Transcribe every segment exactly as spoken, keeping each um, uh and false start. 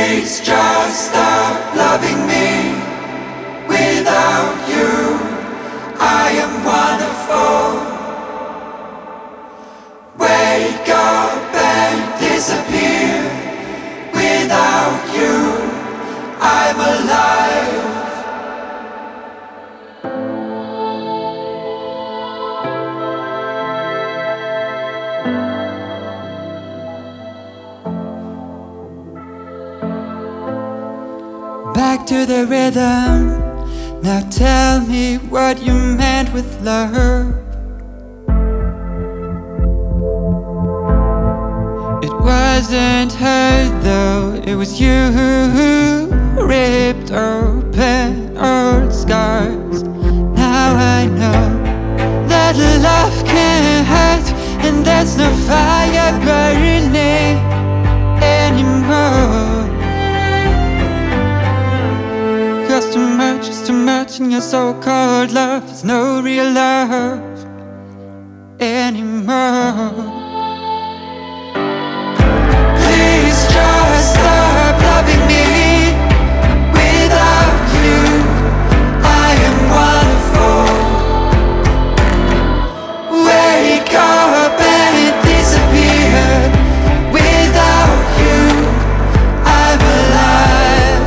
Please just stop loving me. Without you, I am wonderful. Wake up and disappear. Without you, I'm alive. Back to the rhythm. Now tell me what you meant with love. It wasn't her though, it was you who ripped open old scars. Now I know that love can hurt, and there's no fire burning anymore. Cause too much is too much, and your so-called love is no real love anymore. Please just stop loving me. Without you, I am wonderful. Wake up and disappear. Without you, I'm alive.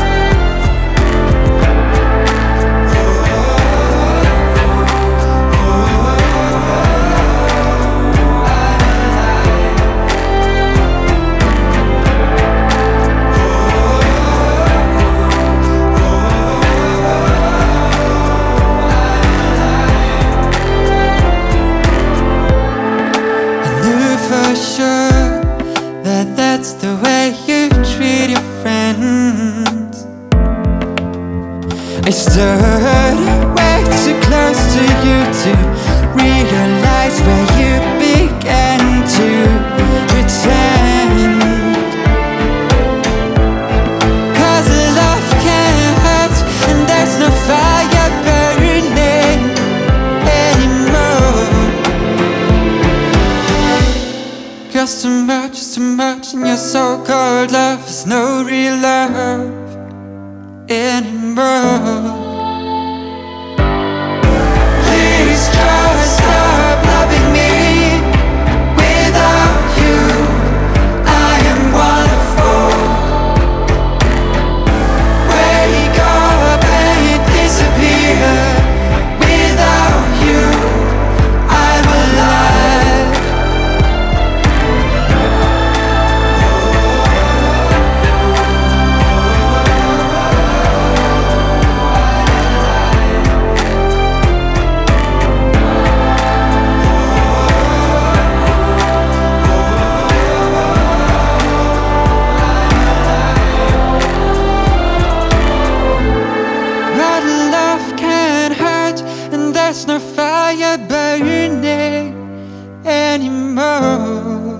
For sure that that's the way you treat your friends. I stood way too close to you to realize where you began to pretend. Cause love can hurt, and there's no fire burning anymore. Cause too much is too much, and your so-called love is no real love anymore. Please just stop loving me. Without you, I am wonderful. Wake up and disappear. Without you, I'm alive. There's no fire burning anymore.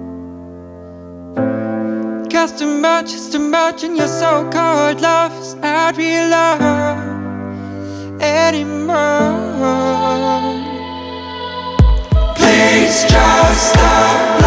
Cause too much is too much, and your so-called love is not real love anymore. Please just stop.